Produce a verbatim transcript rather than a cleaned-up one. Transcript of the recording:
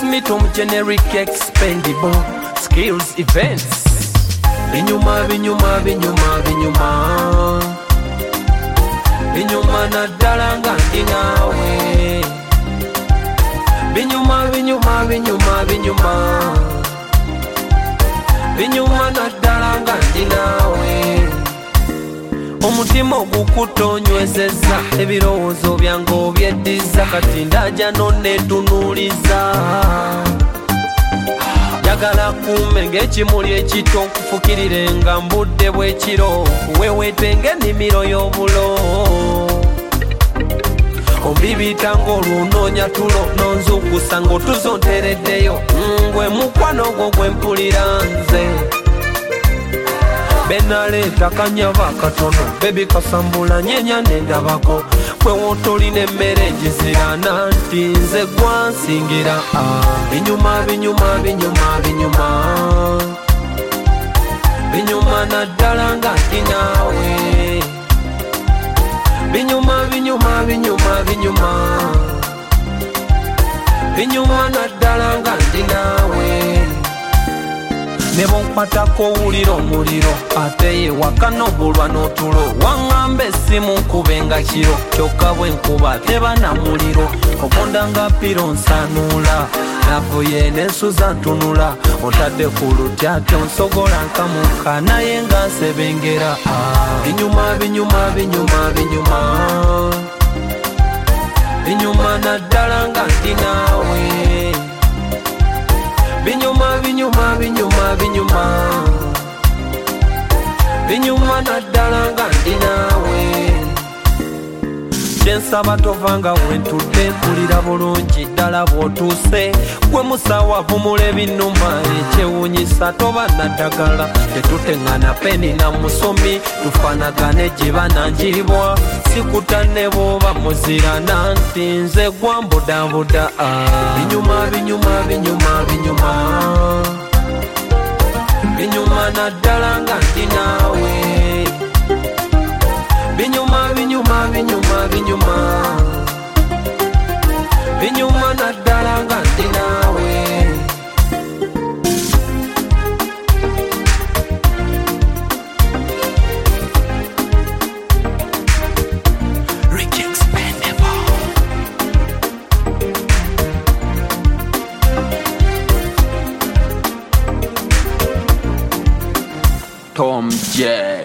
me to generic expendable skills events. Binyuma binyuma binyuma binyuma binyuma naddala nga ndi naawe. Binyuma binyuma binyuma binyuma binyuma naddala nga ndi naawe. Omutima ogukutonywezezza ebirowoozo byange obyeddiza kati ndaja nonnetunuuliza. Njagala kuume ng'ekimuli ekito nkufukirire nga mbudde bw'ekiro weeweete ng'ennimiro y'obulo. Ombibita ng'olunoonya tulo nonzukusa ng'otuzontereddeyo ngwe mukwano gwo gwe mpulira nze. Benaleeta kanyaba katono bebi kasambula nyenya nendabako kwe wotolina emmere njizirana nti nze gwansingira. Binyuma binyuma binyuma binyuma binyuma naddala nga ndi naawe. Binyuma binyuma binyuma binyuma binyuma naddala nga ndi naawe. Ne bonkwatako owulira omuliro ate ye waka n'obulwa n'otulo. Waŋŋamba essimu nkube nga kiro kyokka bwe nkuba teba na muliro. Oponda nga piro nsanuula navuye n'ensuza ntunula. Ontadde ku lutyatyo nsogola nkamuka naye nga nsebengera. Binyuma binyuma binyuma binyuma binyuma naddala nga ndi naawe. Binyuma binyuma binyuma binyuma binyuma naddala nga ndi naawe. Kyensaba tovanga wentudde mpulira bulungi ddala bw'otuuse. Gwe musawo avumula ebinnuma ekyewuunyisa toba naddagala. Tetuteŋŋana peni na musomi tufaanagane gye bananjibwa. Sikuta ne bw'oba muzirana nti nze gwambudabuda. Binyuma binyuma binyuma binyuma binyuma naddala nga ndi naawe. Binyuma binyuma binyuma binyuma binyuma naddala nga ndi naawe. Ricky Expendable Tom J.